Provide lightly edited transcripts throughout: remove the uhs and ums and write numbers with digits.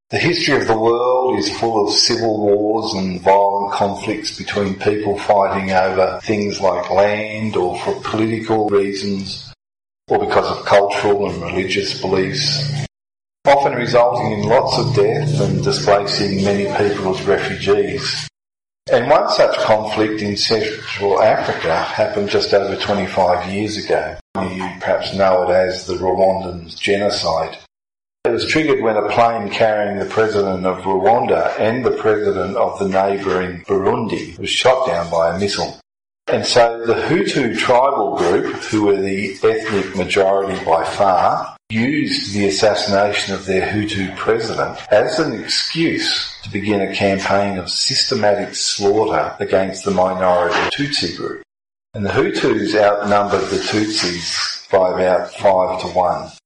The history of the world is full of civil wars and violent conflicts between people fighting over things like land or for political reasons or because of cultural and religious beliefs, often resulting in lots of death and displacing many people as refugees. And one such conflict in Central Africa happened just over 25 years ago. You perhaps know it as the Rwandan genocide. It was triggered when a plane carrying the president of Rwanda and the president of the neighbouring Burundi was shot down by a missile. And so the Hutu tribal group, who were the ethnic majority by far, used the assassination of their Hutu president as an excuse to begin a campaign of systematic slaughter against the minority Tutsi group. And the Hutus outnumbered the Tutsis by about 5-1.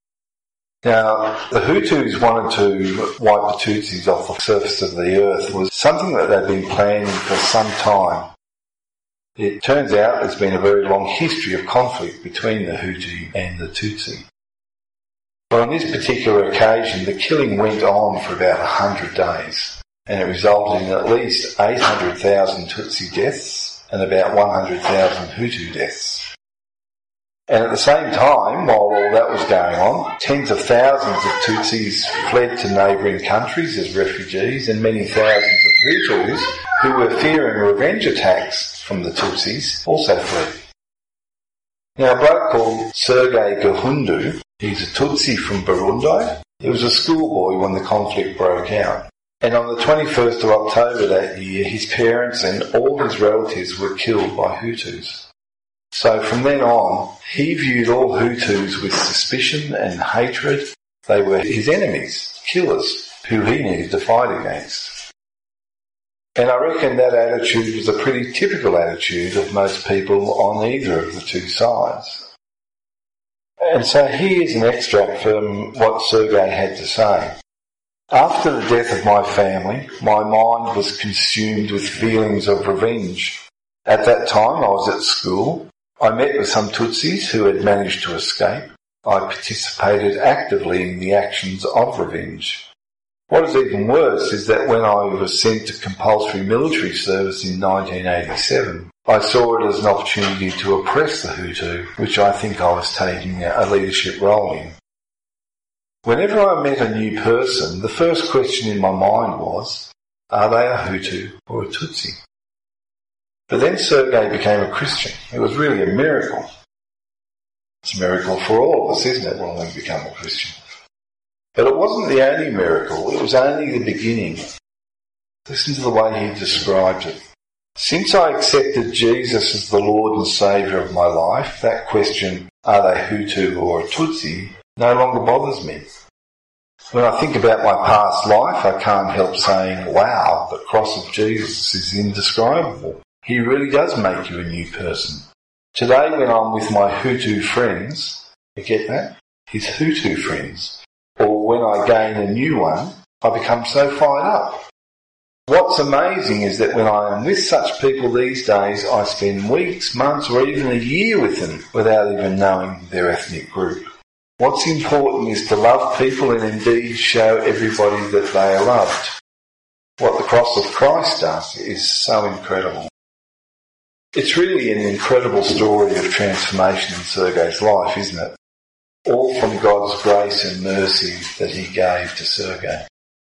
Now, the Hutus wanted to wipe the Tutsis off the surface of the earth. It was something that they'd been planning for some time. It turns out there's been a very long history of conflict between the Hutu and the Tutsi. But on this particular occasion, the killing went on for about 100 days, and it resulted in at least 800,000 Tutsi deaths and about 100,000 Hutu deaths. And at the same time, while all that was going on, tens of thousands of Tutsis fled to neighbouring countries as refugees, and many thousands of Hutus, who were fearing revenge attacks from the Tutsis, also fled. Now, a bloke called Sergei Gahundu, he's a Tutsi from Burundi. He was a schoolboy when the conflict broke out. And on the 21st of October that year, his parents and all his relatives were killed by Hutus. So from then on, he viewed all Hutus with suspicion and hatred. They were his enemies, killers, who he needed to fight against. And I reckon that attitude was a pretty typical attitude of most people on either of the two sides. And so here's an extract from what Sergei had to say. After the death of my family, my mind was consumed with feelings of revenge. At that time I was at school. I met with some Tutsis who had managed to escape. I participated actively in the actions of revenge. What is even worse is that when I was sent to compulsory military service in 1987, I saw it as an opportunity to oppress the Hutu, which I think I was taking a leadership role in. Whenever I met a new person, the first question in my mind was, are they a Hutu or a Tutsi? But then Sergei became a Christian. It was really a miracle. It's a miracle for all of us, isn't it, when we become a Christian? But it wasn't the only miracle. It was only the beginning. Listen to the way he described it. Since I accepted Jesus as the Lord and Saviour of my life, that question, are they Hutu or a Tutsi, no longer bothers me. When I think about my past life, I can't help saying, wow, the cross of Jesus is indescribable. He really does make you a new person. Today when I'm with my Hutu friends, you get that? His Hutu friends. Or when I gain a new one, I become so fired up. What's amazing is that when I am with such people these days, I spend weeks, months or even a year with them without even knowing their ethnic group. What's important is to love people and indeed show everybody that they are loved. What the cross of Christ does is so incredible. It's really an incredible story of transformation in Sergei's life, isn't it? All from God's grace and mercy that he gave to Sergei.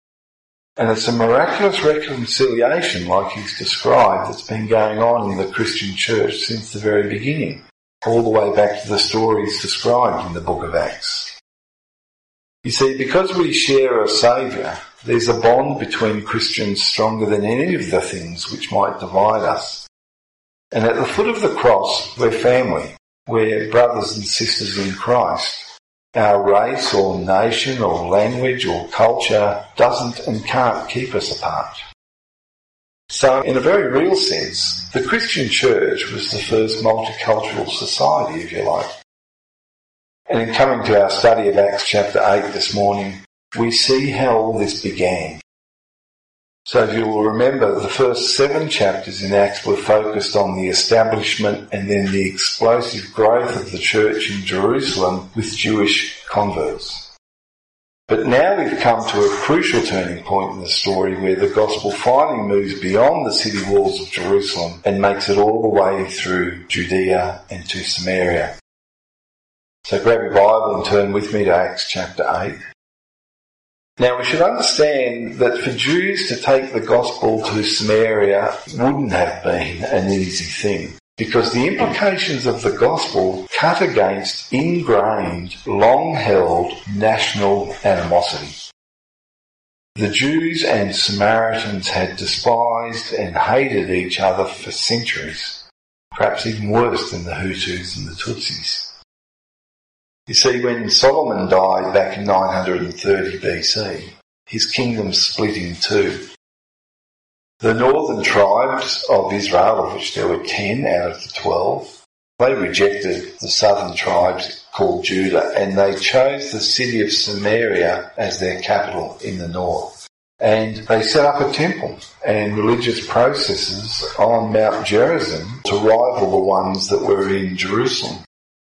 And it's a miraculous reconciliation, like he's described, that's been going on in the Christian church since the very beginning, all the way back to the stories described in the book of Acts. You see, because we share a Saviour, there's a bond between Christians stronger than any of the things which might divide us. And at the foot of the cross, we're family. We're brothers and sisters in Christ. Our race or nation or language or culture doesn't and can't keep us apart. So in a very real sense, the Christian church was the first multicultural society, if you like. And in coming to our study of Acts chapter 8 this morning, we see how all this began. So if you will remember, the first 7 chapters in Acts were focused on the establishment and then the explosive growth of the church in Jerusalem with Jewish converts. But now we've come to a crucial turning point in the story where the gospel finally moves beyond the city walls of Jerusalem and makes it all the way through Judea and to Samaria. So grab your Bible and turn with me to Acts chapter 8. Now we should understand that for Jews to take the gospel to Samaria wouldn't have been an easy thing, because the implications of the gospel cut against ingrained, long-held national animosity. The Jews and Samaritans had despised and hated each other for centuries, perhaps even worse than the Hutus and the Tutsis. You see, when Solomon died back in 930 BC, his kingdom split in two. The northern tribes of Israel, of which there were 10 out of the 12, they rejected the southern tribes called Judah, and they chose the city of Samaria as their capital in the north. And they set up a temple and religious processes on Mount Gerizim to rival the ones that were in Jerusalem.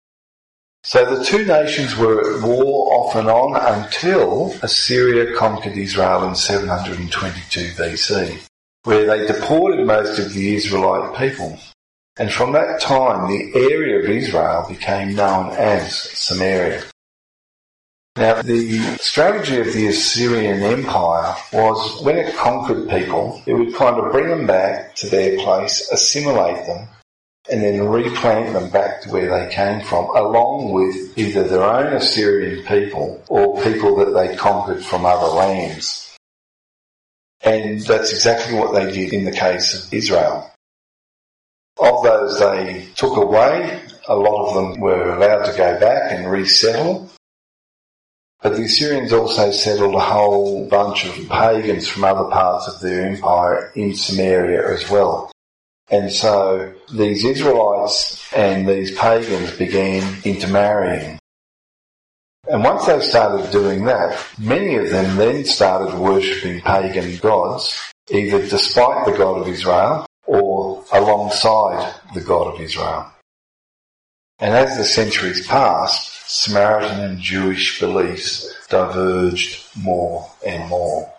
So the two nations were at war off and on until Assyria conquered Israel in 722 BC, where they deported most of the Israelite people. And from that time, the area of Israel became known as Samaria. Now, the strategy of the Assyrian Empire was when it conquered people, it would kind of bring them back to their place, assimilate them, and then replant them back to where they came from, along with either their own Assyrian people or people that they conquered from other lands. And that's exactly what they did in the case of Israel. Of those they took away, a lot of them were allowed to go back and resettle. But the Assyrians also settled a whole bunch of pagans from other parts of their empire in Samaria as well. And so these Israelites and these pagans began intermarrying. And once they started doing that, many of them then started worshipping pagan gods, either despite the God of Israel or alongside the God of Israel. And as the centuries passed, Samaritan and Jewish beliefs diverged more and more.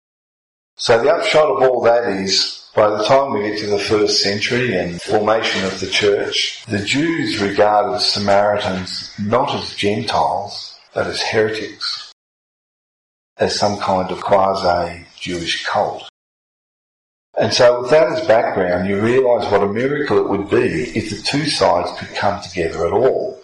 So the upshot of all that is, by the time we get to the first century and formation of the church, the Jews regarded Samaritans not as Gentiles, but as heretics, as some kind of quasi-Jewish cult. And so with that as background, you realise what a miracle it would be if the two sides could come together at all.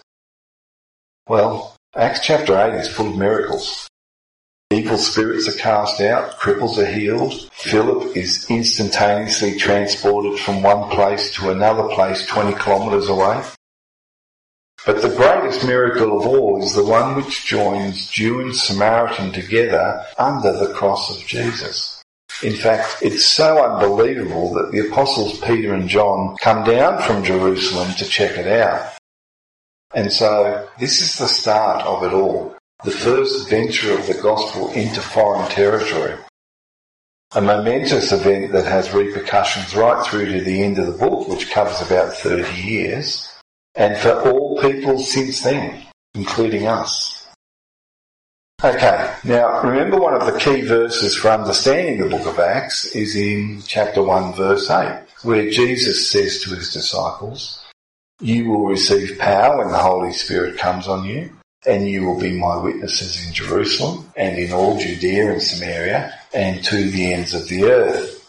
Well, Acts chapter 8 is full of miracles. Evil spirits are cast out, cripples are healed, Philip is instantaneously transported from one place to another place 20 kilometres away. But the greatest miracle of all is the one which joins Jew and Samaritan together under the cross of Jesus. In fact, it's so unbelievable that the apostles Peter and John come down from Jerusalem to check it out. And so this is the start of it all. The first venture of the gospel into foreign territory. A momentous event that has repercussions right through to the end of the book, which covers about 30 years, and for all people since then, including us. Okay, now remember one of the key verses for understanding the book of Acts is in chapter 1 verse 8, where Jesus says to his disciples, "You will receive power when the Holy Spirit comes on you, and you will be my witnesses in Jerusalem and in all Judea and Samaria and to the ends of the earth."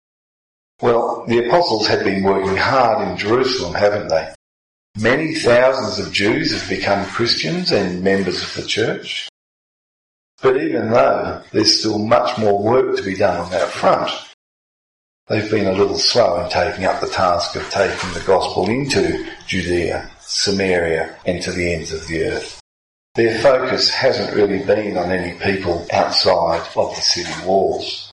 Well, the apostles had been working hard in Jerusalem, haven't they? Many thousands of Jews have become Christians and members of the church. But even though there's still much more work to be done on that front, they've been a little slow in taking up the task of taking the gospel into Judea, Samaria and to the ends of the earth. Their focus hasn't really been on any people outside of the city walls.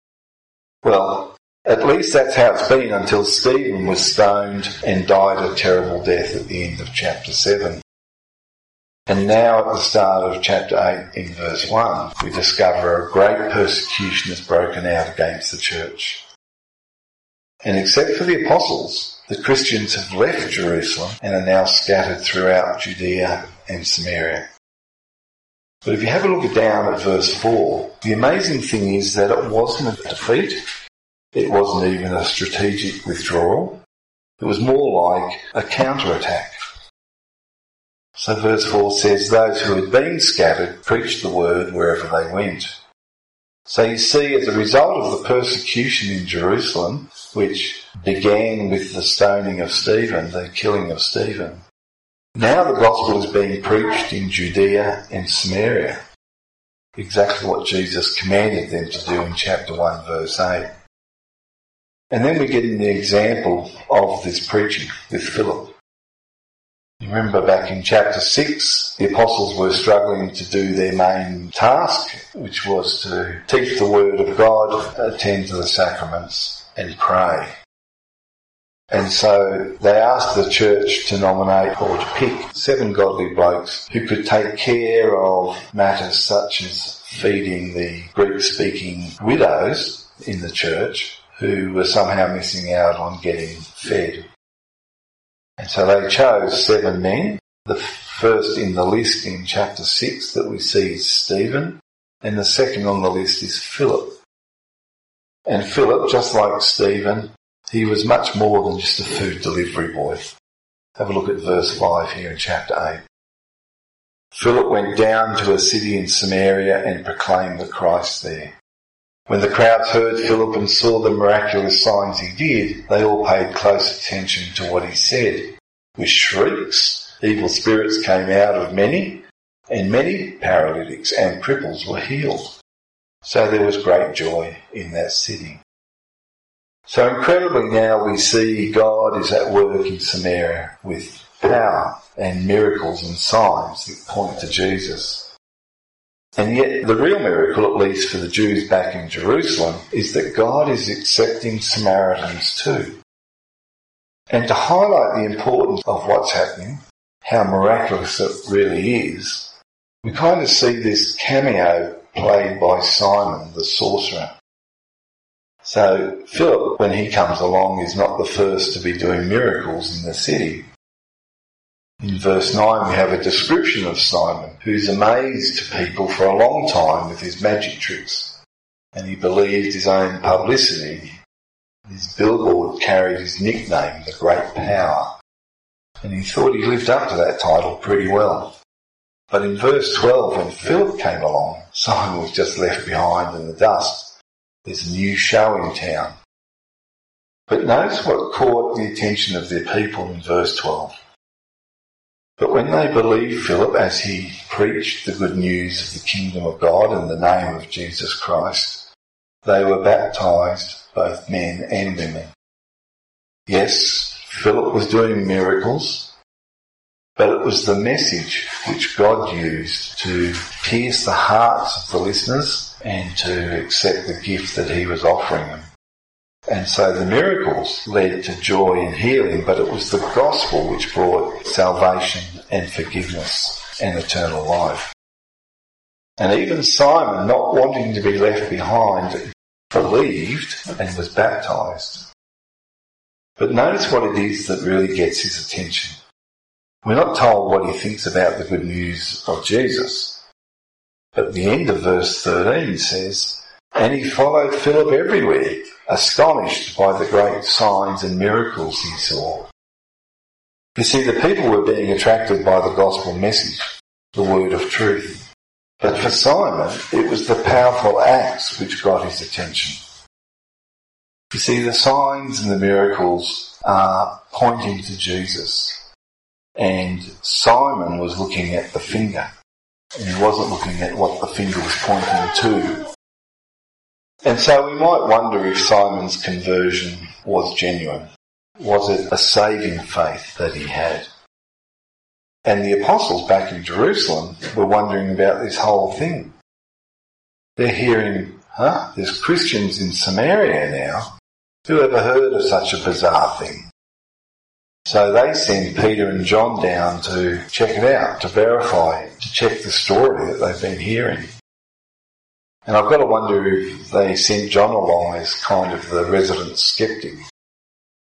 Well, at least that's how it's been until Stephen was stoned and died a terrible death at the end of chapter 7. And now at the start of chapter 8 in verse 1, we discover a great persecution has broken out against the church. And except for the apostles, the Christians have left Jerusalem and are now scattered throughout Judea and Samaria. But if you have a look down at verse 4, the amazing thing is that it wasn't a defeat. It wasn't even a strategic withdrawal. It was more like a counterattack. So verse 4 says, those who had been scattered preached the word wherever they went. So you see, as a result of the persecution in Jerusalem, which began with the stoning of Stephen, the killing of Stephen, now the gospel is being preached in Judea and Samaria. Exactly what Jesus commanded them to do in chapter 1, verse 8. And then we get in the example of this preaching with Philip. You remember back in chapter 6, the apostles were struggling to do their main task, which was to teach the word of God, attend to the sacraments, and pray. And so they asked the church to nominate or to pick 7 godly blokes who could take care of matters such as feeding the Greek-speaking widows in the church who were somehow missing out on getting fed. And so they chose 7 men. The first in the list in chapter 6 that we see is Stephen, and the second on the list is Philip. And Philip, just like Stephen, he was much more than just a food delivery boy. Have a look at verse 5 here in chapter 8. Philip went down to a city in Samaria and proclaimed the Christ there. When the crowds heard Philip and saw the miraculous signs he did, they all paid close attention to what he said. With shrieks, evil spirits came out of many, and many paralytics and cripples were healed. So there was great joy in that city. So incredibly now we see God is at work in Samaria with power and miracles and signs that point to Jesus. And yet the real miracle, at least for the Jews back in Jerusalem, is that God is accepting Samaritans too. And to highlight the importance of what's happening, how miraculous it really is, we kind of see this cameo played by Simon the sorcerer. So Philip, when he comes along, is not the first to be doing miracles in the city. In verse 9 we have a description of Simon, who's amazed people for a long time with his magic tricks. And he believed his own publicity. His billboard carried his nickname, the Great Power. And he thought he lived up to that title pretty well. But in verse 12, when Philip came along, Simon was just left behind in the dust. There's a new show in town. But notice what caught the attention of the people in verse 12. But when they believed Philip as he preached the good news of the kingdom of God in the name of Jesus Christ, they were baptized, both men and women. Yes, Philip was doing miracles, but it was the message which God used to pierce the hearts of the listeners and to accept the gift that he was offering them. And so the miracles led to joy and healing, but it was the gospel which brought salvation and forgiveness and eternal life. And even Simon, not wanting to be left behind, believed and was baptized. But notice what it is that really gets his attention. We're not told what he thinks about the good news of Jesus. But the end of verse 13 says, and he followed Philip everywhere, astonished by the great signs and miracles he saw. You see, the people were being attracted by the gospel message, the word of truth. But for Simon, it was the powerful acts which got his attention. You see, the signs and the miracles are pointing to Jesus. And Simon was looking at the finger, and he wasn't looking at what the finger was pointing to. And so we might wonder if Simon's conversion was genuine. Was it a saving faith that he had? And the apostles back in Jerusalem were wondering about this whole thing. They're hearing, there's Christians in Samaria now. Who ever heard of such a bizarre thing? So they send Peter and John down to check it out, to verify it, to check the story that they've been hearing. And I've got to wonder if they sent John along as kind of the resident skeptic.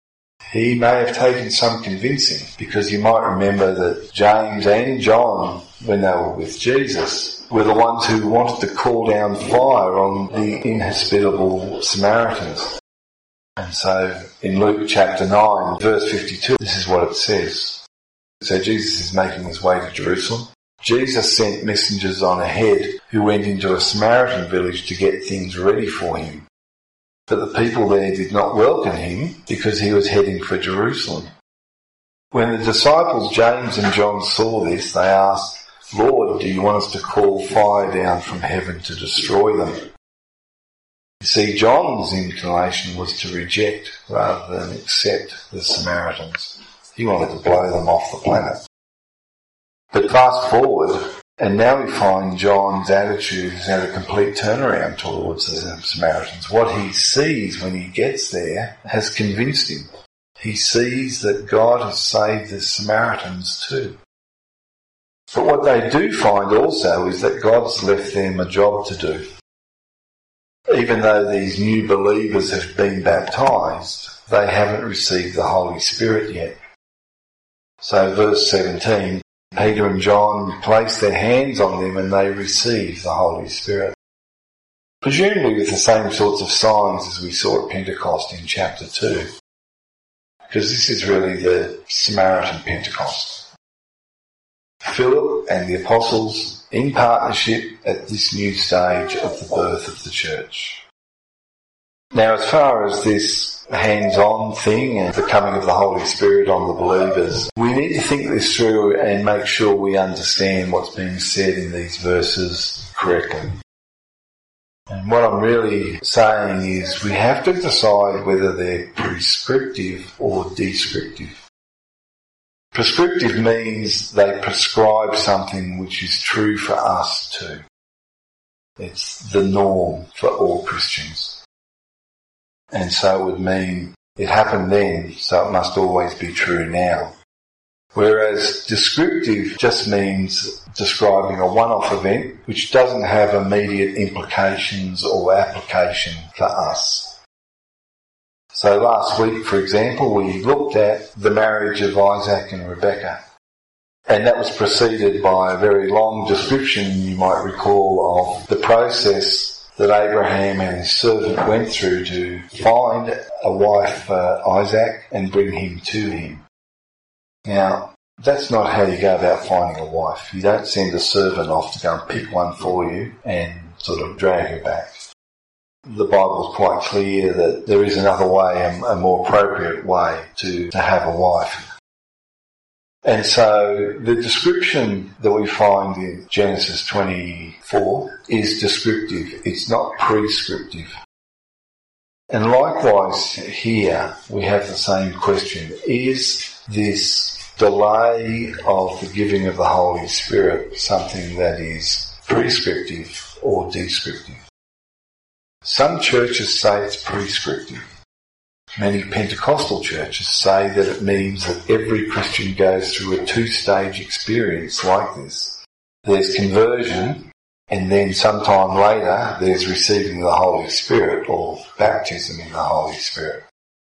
He may have taken some convincing, because you might remember that James and John when they were with Jesus, were the ones who wanted to call down fire on the inhospitable Samaritans. And so in Luke chapter 9, verse 52, this is what it says. So Jesus is making his way to Jerusalem. Jesus sent messengers on ahead who went into a Samaritan village to get things ready for him. But the people there did not welcome him because he was heading for Jerusalem. When the disciples James and John saw this, they asked, "Lord, do you want us to call fire down from heaven to destroy them?" You see, John's inclination was to reject rather than accept the Samaritans. He wanted to blow them off the planet. But fast forward, and now we find John's attitude has had a complete turnaround towards the Samaritans. What he sees when he gets there has convinced him. He sees that God has saved the Samaritans too. But what they do find also is that God's left them a job to do. Even though these new believers have been baptised, they haven't received the Holy Spirit yet. So verse 17, Peter and John place their hands on them and they receive the Holy Spirit. Presumably with the same sorts of signs as we saw at Pentecost in chapter 2. Because this is really the Samaritan Pentecost. Philip and the apostles in partnership at this new stage of the birth of the church. Now, as far as this hands-on thing and the coming of the Holy Spirit on the believers, we need to think this through and make sure we understand what's being said in these verses correctly. And what I'm really saying is we have to decide whether they're prescriptive or descriptive. Prescriptive means they prescribe something which is true for us too. It's the norm for all Christians. And so it would mean it happened then, so it must always be true now. Whereas descriptive just means describing a one-off event which doesn't have immediate implications or application for us. So last week, for example, we looked at the marriage of Isaac and Rebekah. And that was preceded by a very long description, you might recall, of the process that Abraham and his servant went through to find a wife for Isaac and bring him to him. Now, that's not how you go about finding a wife. You don't send a servant off to go and pick one for you and sort of drag her back. The Bible's quite clear that there is another way, a more appropriate way to have a wife. And so the description that we find in Genesis 24 is descriptive. It's not prescriptive. And likewise here we have the same question. Is this delay of the giving of the Holy Spirit something that is prescriptive or descriptive? Some churches say it's prescriptive. Many Pentecostal churches say that it means that every Christian goes through a two-stage experience like this. There's conversion, and then sometime later there's receiving the Holy Spirit or baptism in the Holy Spirit.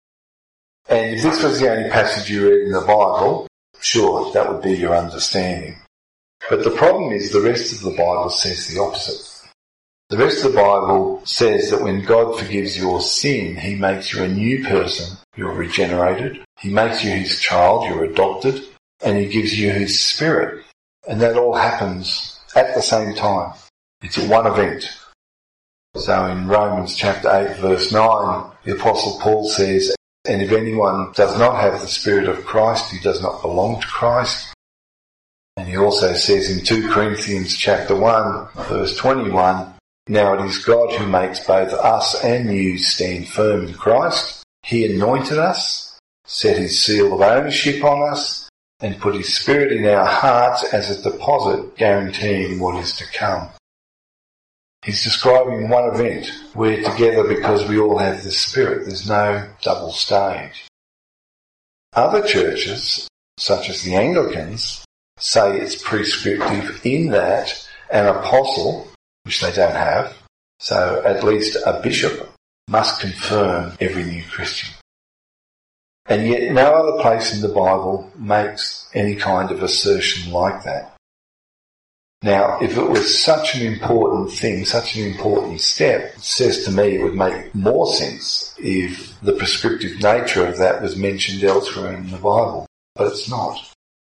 And if this was the only passage you read in the Bible, sure, that would be your understanding. But the problem is the rest of the Bible says the opposite. The rest of the Bible says that when God forgives your sin, he makes you a new person, you're regenerated. He makes you his child, you're adopted, and he gives you his Spirit. And that all happens at the same time. It's one event. So in Romans chapter 8 verse 9, the Apostle Paul says, "And if anyone does not have the Spirit of Christ, he does not belong to Christ." And he also says in 2 Corinthians chapter 1 verse 21, "Now it is God who makes both us and you stand firm in Christ. He anointed us, set his seal of ownership on us, and put his Spirit in our hearts as a deposit guaranteeing what is to come." He's describing one event. We're together because we all have the Spirit. There's no double stage. Other churches, such as the Anglicans, say it's prescriptive in that an apostle, which they don't have, so at least a bishop, must confirm every new Christian. And yet no other place in the Bible makes any kind of assertion like that. Now, if it was such an important thing, such an important step, it says to me it would make more sense if the prescriptive nature of that was mentioned elsewhere in the Bible, but it's not.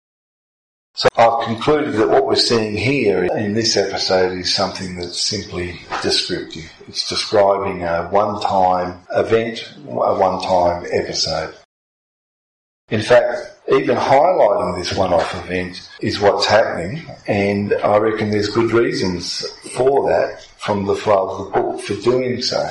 So I've concluded that what we're seeing here in this episode is something that's simply descriptive. It's describing a one-time event, a one-time episode. In fact, even highlighting this one-off event is what's happening, and I reckon there's good reasons for that from the flow of the book for doing so.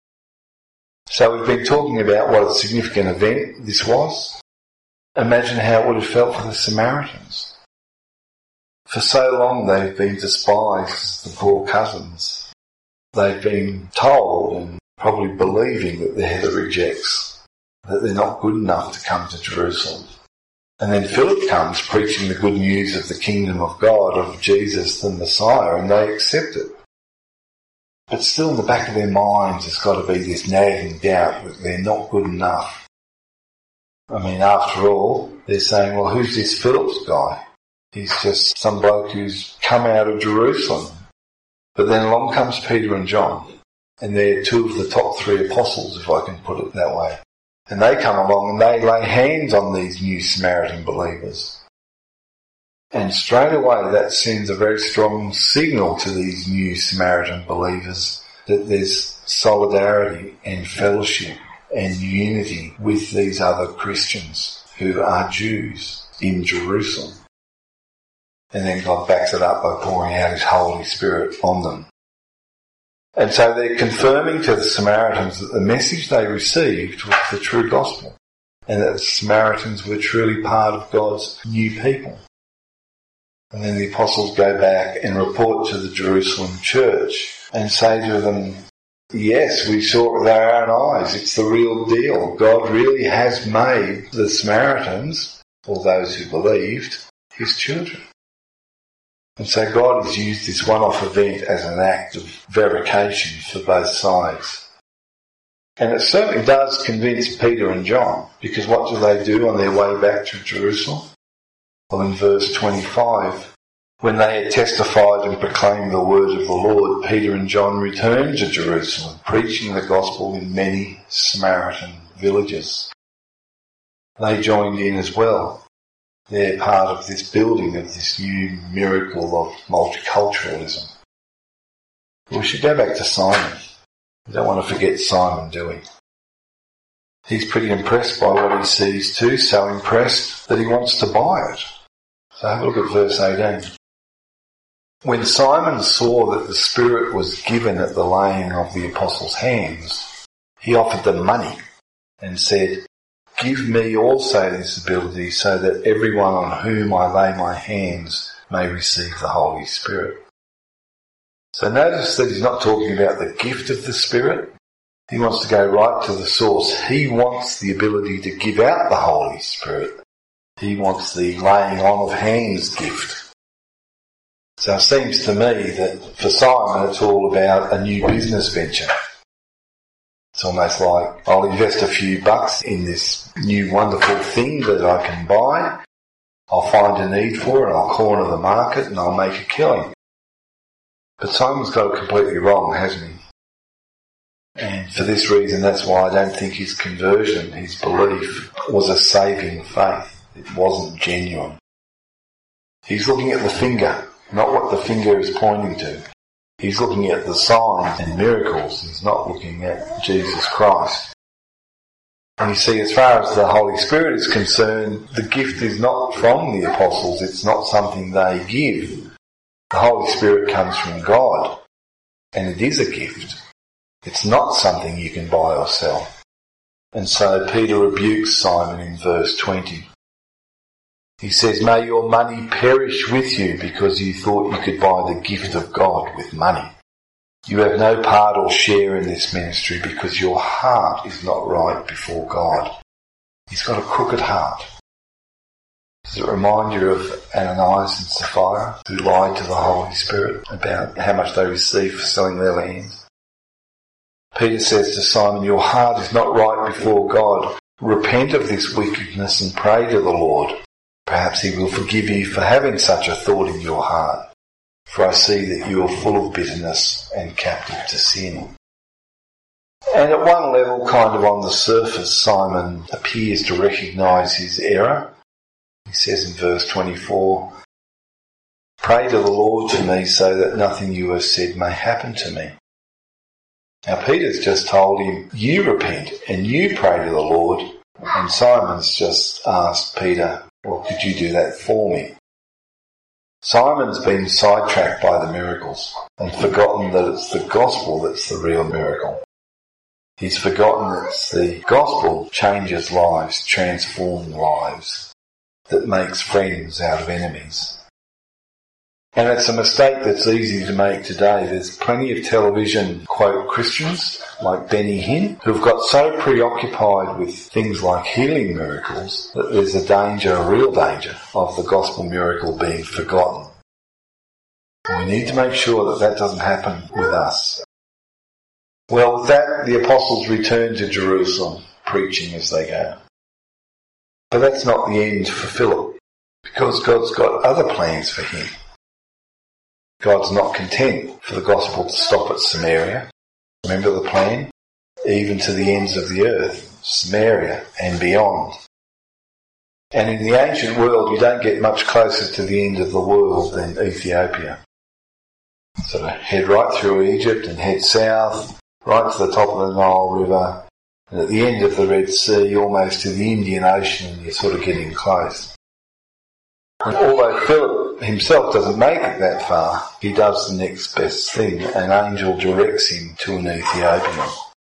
So we've been talking about what a significant event this was. Imagine how it would have felt for the Samaritans. For so long they've been despised as the poor cousins. They've been told and probably believing that they're the rejects, that they're not good enough to come to Jerusalem. And then Philip comes preaching the good news of the kingdom of God, of Jesus the Messiah, and they accept it. But still in the back of their minds there's got to be this nagging doubt that they're not good enough. I mean, after all, they're saying, well, who's this Philip's guy? He's just some bloke who's come out of Jerusalem. But then along comes Peter and John, and they're two of the top 3 apostles, if I can put it that way. And they come along and they lay hands on these new Samaritan believers. And straight away that sends a very strong signal to these new Samaritan believers that there's solidarity and fellowship and unity with these other Christians who are Jews in Jerusalem. And then God backs it up by pouring out His Holy Spirit on them. And so they're confirming to the Samaritans that the message they received was the true gospel, and that the Samaritans were truly part of God's new people. And then the apostles go back and report to the Jerusalem church and say to them, yes, we saw it with our own eyes. It's the real deal. God really has made the Samaritans, or those who believed, His children. And so God has used this one-off event as an act of verification for both sides. And it certainly does convince Peter and John, because what do they do on their way back to Jerusalem? Well, in verse 25, when they had testified and proclaimed the word of the Lord, Peter and John returned to Jerusalem, preaching the gospel in many Samaritan villages. They joined in as well. They're part of this building of this new miracle of multiculturalism. We should go back to Simon. We don't want to forget Simon, do we? He's pretty impressed by what he sees too, so impressed that he wants to buy it. So have a look at verse 18. When Simon saw that the Spirit was given at the laying of the apostles' hands, he offered them money and said, give me also this ability so that everyone on whom I lay my hands may receive the Holy Spirit. So notice that he's not talking about the gift of the Spirit. He wants to go right to the source. He wants the ability to give out the Holy Spirit. He wants the laying on of hands gift. So it seems to me that for Simon it's all about a new business venture. It's almost like I'll invest a few bucks in this new wonderful thing that I can buy. I'll find a need for it, I'll corner the market and I'll make a killing. But Simon's got it completely wrong, hasn't he? And for this reason, that's why I don't think his conversion, his belief, was a saving faith. It wasn't genuine. He's looking at the finger, not what the finger is pointing to. He's looking at the signs and miracles. He's not looking at Jesus Christ. And you see, as far as the Holy Spirit is concerned, the gift is not from the apostles. It's not something they give. The Holy Spirit comes from God, and it is a gift. It's not something you can buy or sell. And so Peter rebukes Simon in verse 20. He says, may your money perish with you because you thought you could buy the gift of God with money. You have no part or share in this ministry because your heart is not right before God. He's got a crooked heart. Does it remind you of Ananias and Sapphira who lied to the Holy Spirit about how much they received for selling their lands? Peter says to Simon, your heart is not right before God. Repent of this wickedness and pray to the Lord. Perhaps he will forgive you for having such a thought in your heart. for I see that you are full of bitterness and captive to sin. And at one level, kind of on the surface, Simon appears to recognise his error. He says in verse 24, "Pray to the Lord for me so that nothing you have said may happen to me." Now Peter's just told him, you repent and you pray to the Lord, and Simon's just asked Peter, well, could you do that for me? Simon's been sidetracked by the miracles and forgotten that it's the gospel that's the real miracle. He's forgotten that it's the gospel changes lives, transforms lives, that makes friends out of enemies. And it's a mistake that's easy to make today. There's plenty of television, quote, Christians, like Benny Hinn, who've got so preoccupied with things like healing miracles that there's a danger, a real danger, of the gospel miracle being forgotten. We need to make sure that that doesn't happen with us. Well, with that, the apostles return to Jerusalem, preaching as they go. But that's not the end for Philip, because God's got other plans for him. God's not content for the gospel to stop at Samaria. Remember the plan? Even to the ends of the earth, Samaria and beyond. And in the ancient world, you don't get much closer to the end of the world than Ethiopia. So head right through Egypt and head south, right to the top of the Nile River, and at the end of the Red Sea, almost to the Indian Ocean, you're sort of getting close. And although Philip himself doesn't make it that far, he does the next best thing. An angel directs him to an Ethiopian.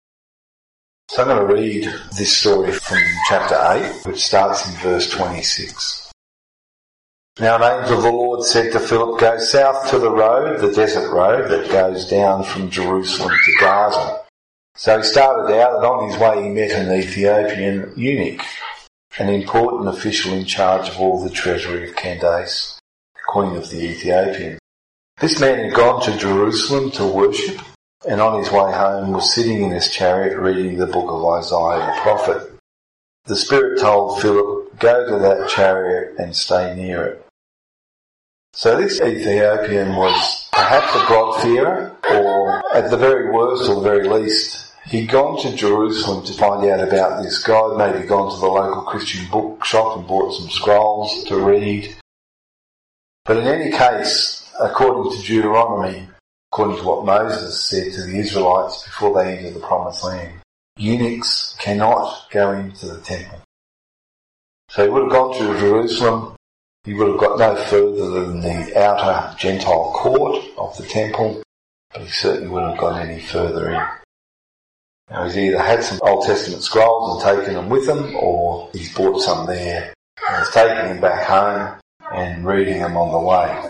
So I'm going to read this story from chapter 8, which starts in verse 26. Now an angel of the Lord said to Philip, "Go south to the road, the desert road that goes down from Jerusalem to Gaza." So he started out, and on his way he met an Ethiopian eunuch, an important official in charge of all the treasury of Candace, queen of the Ethiopians. This man had gone to Jerusalem to worship, and on his way home was sitting in his chariot reading the book of Isaiah the prophet. The Spirit told Philip, "Go to that chariot and stay near it." So this Ethiopian was perhaps a God-fearer, or at the very worst or the very least, he'd gone to Jerusalem to find out about this God, maybe gone to the local Christian bookshop and bought some scrolls to read. But in any case, according to Deuteronomy, according to what Moses said to the Israelites before they entered the Promised Land, eunuchs cannot go into the temple. So he would have gone to Jerusalem. He would have got no further than the outer Gentile court of the temple, but he certainly wouldn't have gone any further in. Now he's either had some Old Testament scrolls and taken them with him, or he's bought some there and has taken them back home and reading them on the way.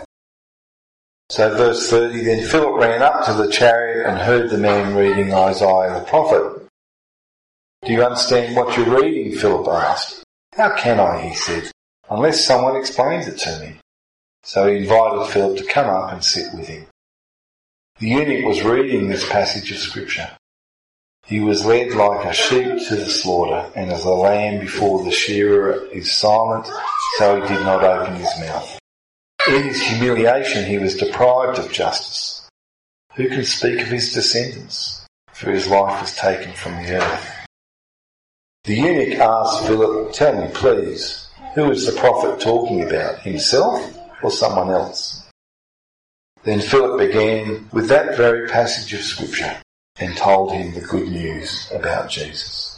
So verse 30, then Philip ran up to the chariot and heard the man reading Isaiah the prophet. "Do you understand what you're reading?" Philip asked. "How can I," he said, "unless someone explains it to me?" So he invited Philip to come up and sit with him. The eunuch was reading this passage of Scripture. He was led like a sheep to the slaughter, and as a lamb before the shearer is silent, so he did not open his mouth. In his humiliation he was deprived of justice. Who can speak of his descendants? For his life was taken from the earth. The eunuch asked Philip, "Tell me, please, who is the prophet talking about, himself or someone else?" Then Philip began with that very passage of Scripture and told him the good news about Jesus.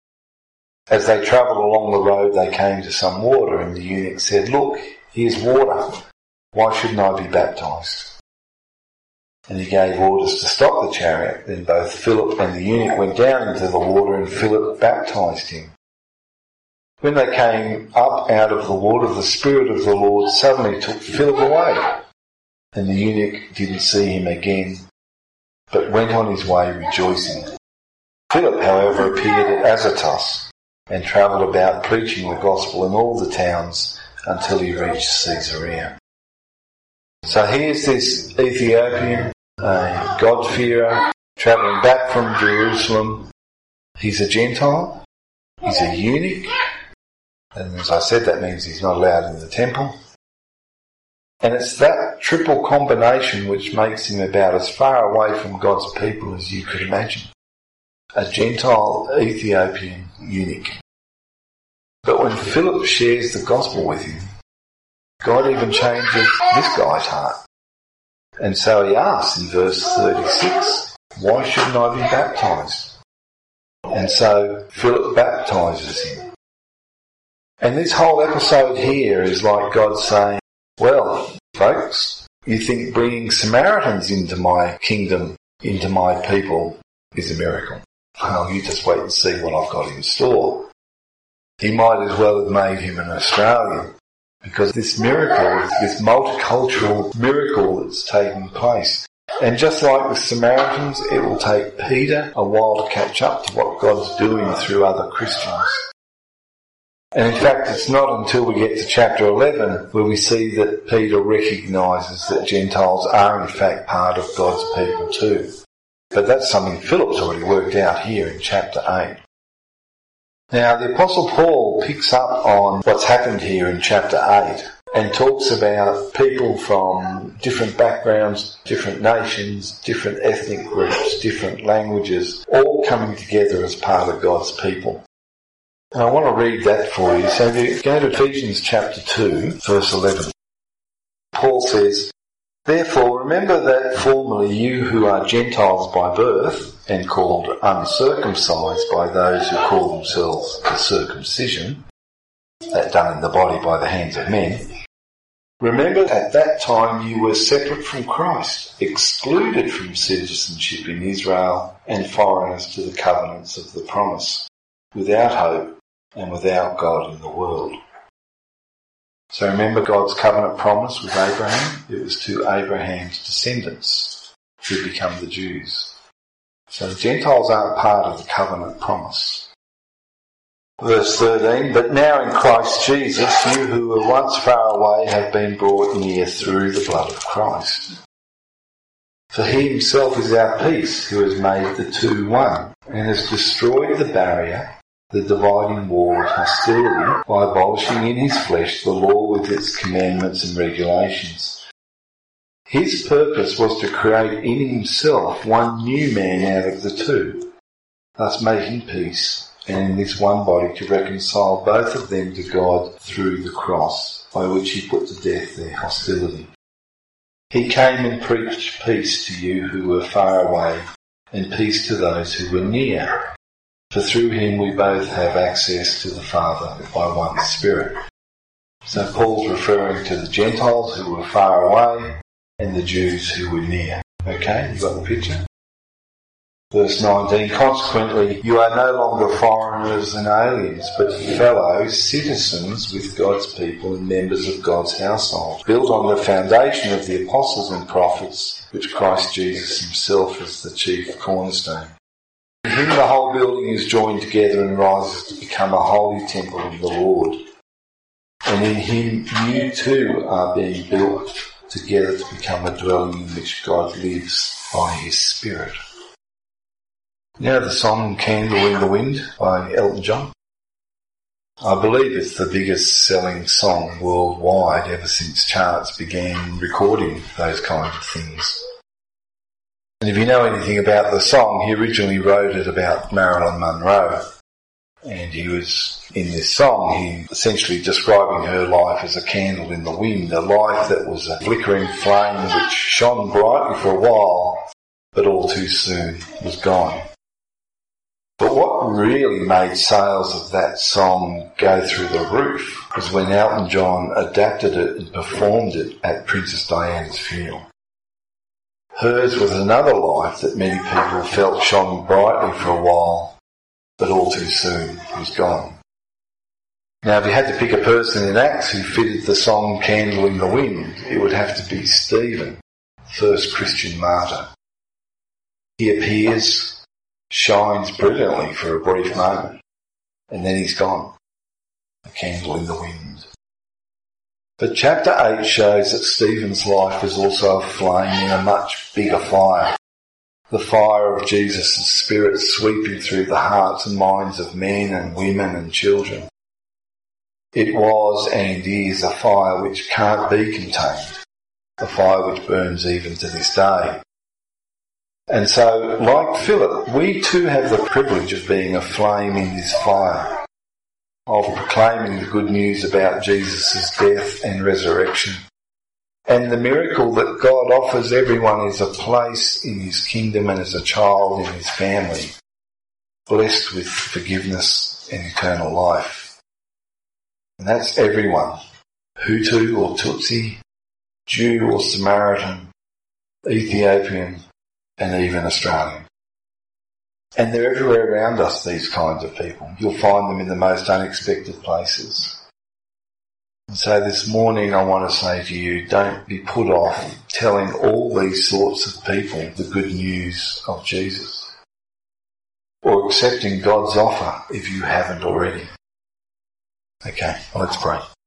As they travelled along the road, they came to some water, and the eunuch said, "Look, here's water. Why shouldn't I be baptized?" And he gave orders to stop the chariot. Then both Philip and the eunuch went down into the water, and Philip baptized him. When they came up out of the water, the Spirit of the Lord suddenly took Philip away, and the eunuch didn't see him again, but went on his way rejoicing. Philip, however, appeared at Azotus and travelled about preaching the gospel in all the towns until he reached Caesarea. So here's this Ethiopian, a God-fearer, travelling back from Jerusalem. He's a Gentile, he's a eunuch, and as I said, that means he's not allowed in the temple. And it's that triple combination which makes him about as far away from God's people as you could imagine. A Gentile Ethiopian eunuch. But when Philip shares the gospel with him, God even changes this guy's heart. And so he asks in verse 36, why shouldn't I be baptised? And so Philip baptises him. And this whole episode here is like God saying, well, folks, you think bringing Samaritans into my kingdom, into my people, is a miracle. Well, you just wait and see what I've got in store. He might as well have made him an Australian, because this miracle, this multicultural miracle that's taking place. And just like with Samaritans, it will take Peter a while to catch up to what God's doing through other Christians. And in fact, it's not until we get to chapter 11 where we see that Peter recognises that Gentiles are in fact part of God's people too. But that's something Philip's already worked out here in chapter 8. Now, the Apostle Paul picks up on what's happened here in chapter 8 and talks about people from different backgrounds, different nations, different ethnic groups, different languages, all coming together as part of God's people. And I want to read that for you. So if you go to Ephesians chapter 2, verse 11, Paul says, therefore remember that formerly you who are Gentiles by birth and called uncircumcised by those who call themselves the circumcision, that done in the body by the hands of men, remember at that time you were separate from Christ, excluded from citizenship in Israel and foreigners to the covenants of the promise, without hope and without God in the world. So remember God's covenant promise with Abraham? It was to Abraham's descendants who become the Jews. So the Gentiles aren't part of the covenant promise. Verse 13, but now in Christ Jesus, you who were once far away have been brought near through the blood of Christ. For he himself is our peace, who has made the two one, and has destroyed the barrier, the dividing wall of hostility, by abolishing in his flesh the law with its commandments and regulations. His purpose was to create in himself one new man out of the two, thus making peace, and in this one body to reconcile both of them to God through the cross, by which he put to death their hostility. He came and preached peace to you who were far away, and peace to those who were near. For through him we both have access to the Father by one Spirit. So Paul's referring to the Gentiles who were far away and the Jews who were near. Okay, you got the picture? Verse 19, consequently, you are no longer foreigners and aliens, but fellow citizens with God's people and members of God's household, built on the foundation of the apostles and prophets, which Christ Jesus himself is the chief cornerstone. In him the whole building is joined together and rises to become a holy temple of the Lord. And in him you too are being built together to become a dwelling in which God lives by his Spirit. Now the song Candle in the Wind by Elton John. I believe it's the biggest selling song worldwide ever since charts began recording those kinds of things. And if you know anything about the song, he originally wrote it about Marilyn Monroe. And he was, in this song, he essentially describing her life as a candle in the wind, a life that was a flickering flame which shone brightly for a while, but all too soon was gone. But what really made sales of that song go through the roof was when Elton John adapted it and performed it at Princess Diana's funeral. Hers was another life that many people felt shone brightly for a while, but all too soon was gone. Now, if you had to pick a person in Acts who fitted the song Candle in the Wind, it would have to be Stephen, first Christian martyr. He appears, shines brilliantly for a brief moment, and then he's gone. A candle in the wind. But chapter 8 shows that Stephen's life is also a flame in a much bigger fire. The fire of Jesus' Spirit sweeping through the hearts and minds of men and women and children. It was and is a fire which can't be contained. a fire which burns even to this day. And so, like Philip, we too have the privilege of being a flame in this fire, of proclaiming the good news about Jesus' death and resurrection. And the miracle that God offers everyone is a place in his kingdom and as a child in his family, blessed with forgiveness and eternal life. And that's everyone, Hutu or Tutsi, Jew or Samaritan, Ethiopian, and even Australian. And they're everywhere around us, these kinds of people. You'll find them in the most unexpected places. And so this morning I want to say to you, don't be put off telling all these sorts of people the good news of Jesus, or accepting God's offer if you haven't already. Okay, let's pray.